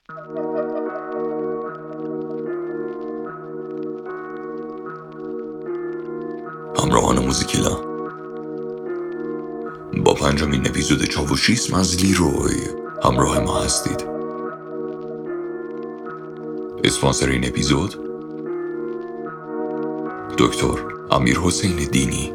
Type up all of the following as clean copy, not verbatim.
همراهان موزیکیلا، با 5مین اپیزود چاوشیسم از لیروی همراه ما هستید. اسپانسر این اپیزود دکتر امیرحسین دینی.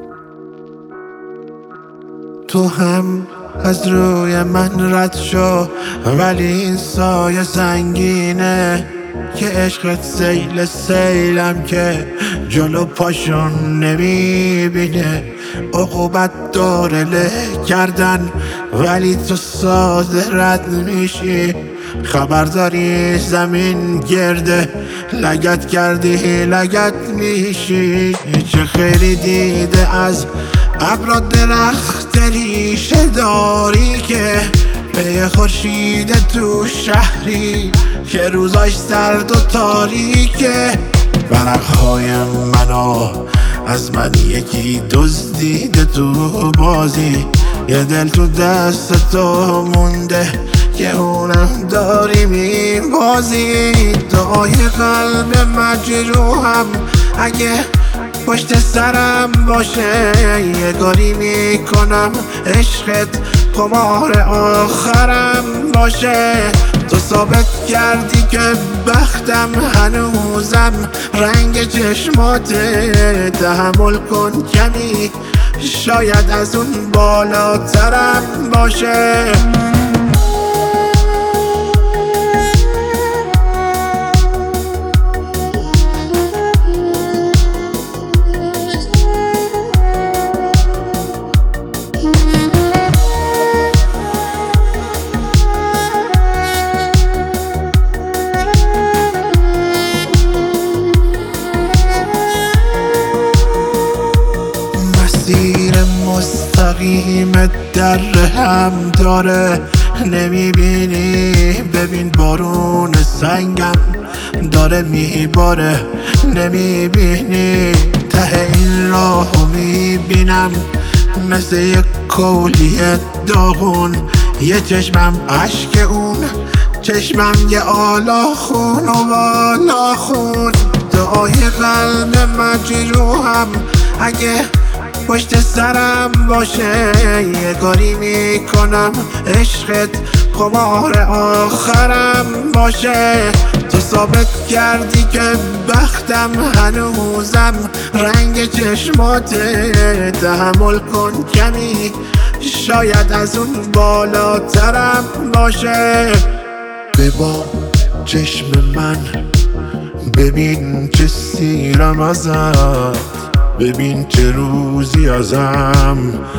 تو هم از روی من رد شو، ولی این سایه سنگینه که عشقت سیل سیلم که جلو پاشون نمیبینه. عقوبت داره له کردن ولی تو ساده رد میشی. خبرداری زمین گرده لگت کردی لگت میشی. چه خیلی دیده از ابر درخت ریشه داری که پی خورشید تو شهری که روزاش سرد و تاریکه. ورقهای منو از من یکی دزدیده تو بازی، یه دل تو دست تو مونده که اونم داری میبازی. دعای قلب مجروحم اگه پشت سرم باشه، یه کاری میکنم عشقت قمار آخرم باشه. تو ثابت کردی که بختم هنوزم رنگ چشماته. تحمل کن کمی شاید از اون بالاترم باشه. مسیر مستقیم در هم داره، نمیبینی؟ ببین بارون سنگم داره میباره، نمیبینی؟ ته این راهو میبینم مثل یک کولیه داغون. یه چشمم عشق اون، چشمم یه آلا خون و بالا خون. دعای قلب مجروحم اگه پشت سرم باشه، یه کاری میکنم عشقت قمار آخرم باشه. تو ثابت کردی که بختم هنوزم رنگ چشماته. تحمل کن کمی شاید از اون بالاترم باشه. ببا چشم من، ببین چه سیرم ازت، ببین چه روزی ازم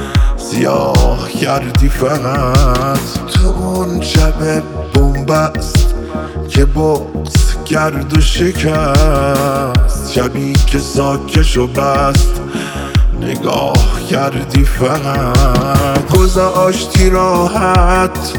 سیاه کردی. فقط تو اون شب بومبست که بغض کرد و شکست، شبی که ساکشو بست نگاه کردی. فقط گذاشتی راحت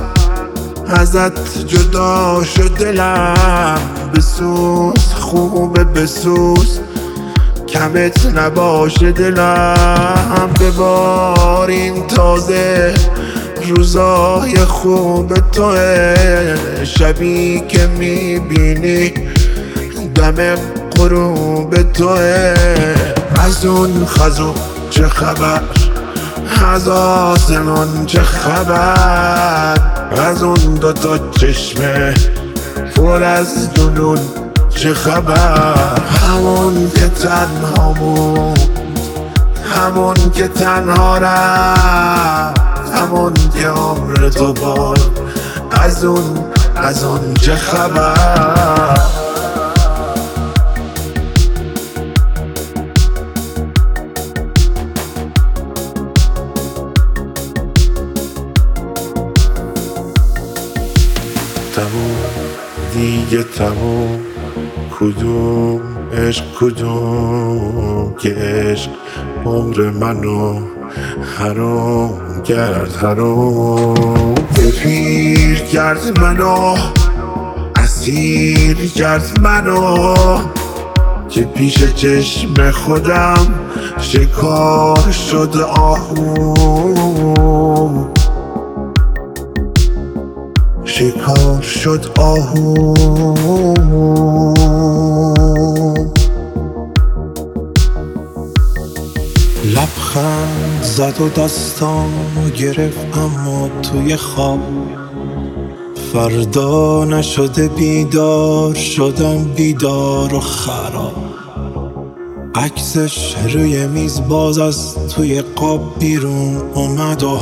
ازت جدا شد دلم. بسوز خوبه بسوز کمت نباشه دلم. ببار این تازه روزای خوب توه، شبی که میبینی دم غروب توه. از اون خزو چه خبر، از آسمان چه خبر، از اون دوتا چشمه پر از جنون چه خبر. همون که تنها بود، همون که تنها رفت، همون که عمر تو بود، از اون چه خبر. تموم دیگه تموم، کدوم عشق کدوم که عشق عمر منو حرام کرد حرام. پیر کرد منو، اسیر کرد منو که پیش چشم خودم شکار شد آهو. شکار شد آهو، لبخند زد و دستامو گرفت اما توی خواب. فردا نشده بیدار شدم، بیدار و خراب. عکسش روی میز باز از توی قاب بیرون اومد و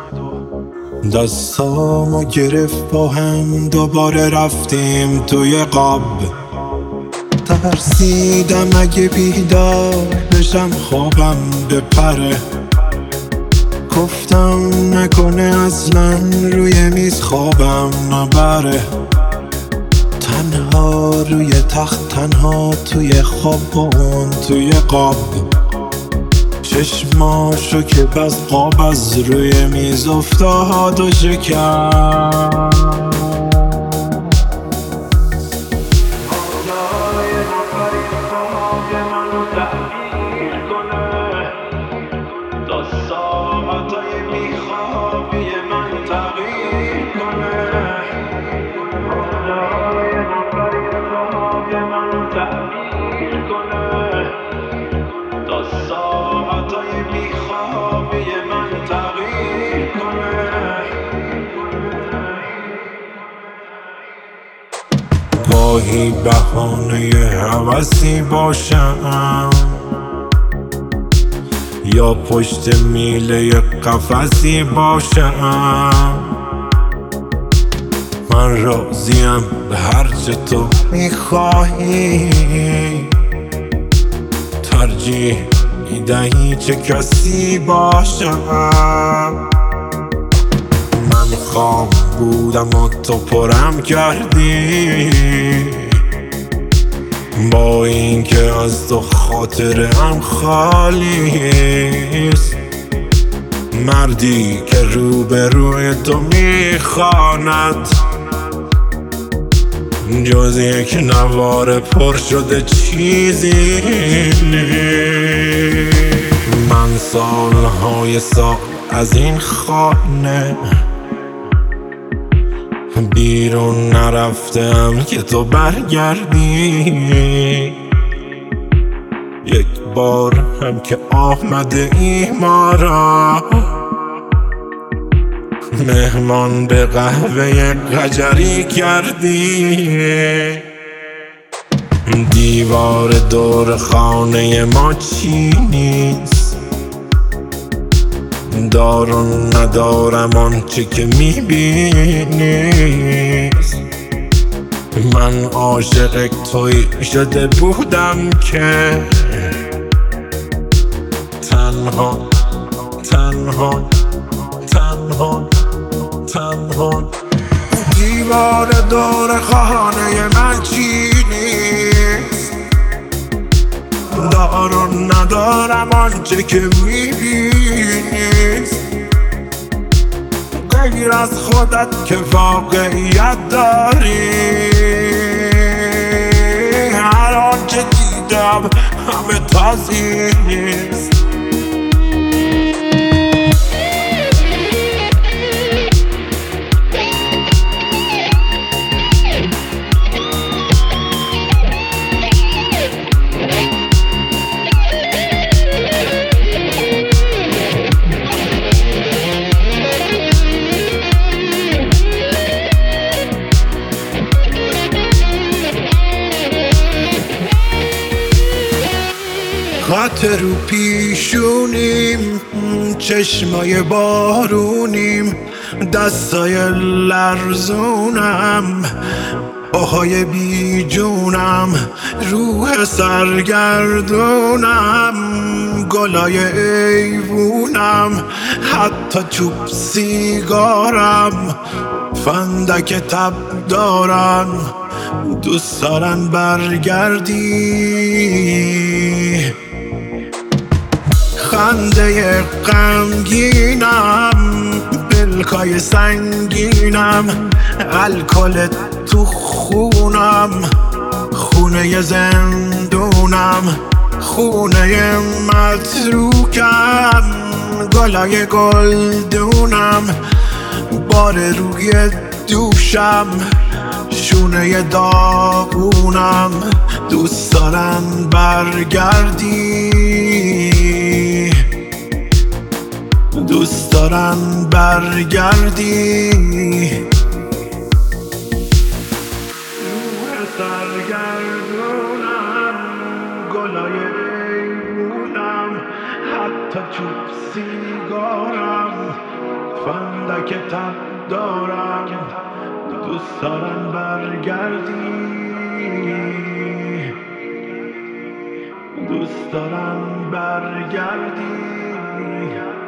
دستامو گرفت با هم دوباره رفتیم توی قاب. ترسیدم اگه بیدار بشم خوابم بپره، گفتم نکنه اصلا روی میز خوابم نبره. تنها روی تخت، تنها توی خواب و اون توی قاب. چشماشو که بس قاب از روی میز افتاد و شکم. گاهی بهانه هوسی باشم یا پشت میله قفسی باشم. من راضیم به هرچه تو میخواهی، ترجیح میدهی چه کسی باشم. من خام بودم و تو پرم کردی، با اینکه از تو خاطرم خالیست. مردی که روبروی تو میخواند، جز یک نوار پر شده چیزی نیست. من سالهای سال از این خانه بیرون نرفتم که تو برگردی. یک بار هم که آمده ای ما را مهمان به قهوه قجری کردی. دیوار دور خانه ما چینیست، دارم ندارم آنچه که میبینیست. من عاشق توی شده بودم که تنها تنها تنها تنها. دیوار دور خانه من چینیست، دارم ندارم آنچه که میبینیست. غیر از خودت که واقعیت داری، هر آنچه دیدم همه تازیست. خط رو پیشونیم، چشمای بارونیم، دستای لرزونم، آهای بی جونم، روح سرگردونم، گلای ایوونم، حتی چوب سیگارم، فندک تب دارم، دوست دارن برگردی. خنده غمگینم، پلکای سنگینم، الکل تو خونم، خونه زندونم، خونه متروکم، گلای گلدونم، بار روی دوشم، شونه داغونم، دوست دارم برگردی، دوست دارم برگردی. روح سرگردونم، گلای ایمونم، حتی چوب سیگارم، فندک تب دارم، دوست دارم برگردی، دوست دارم برگردی.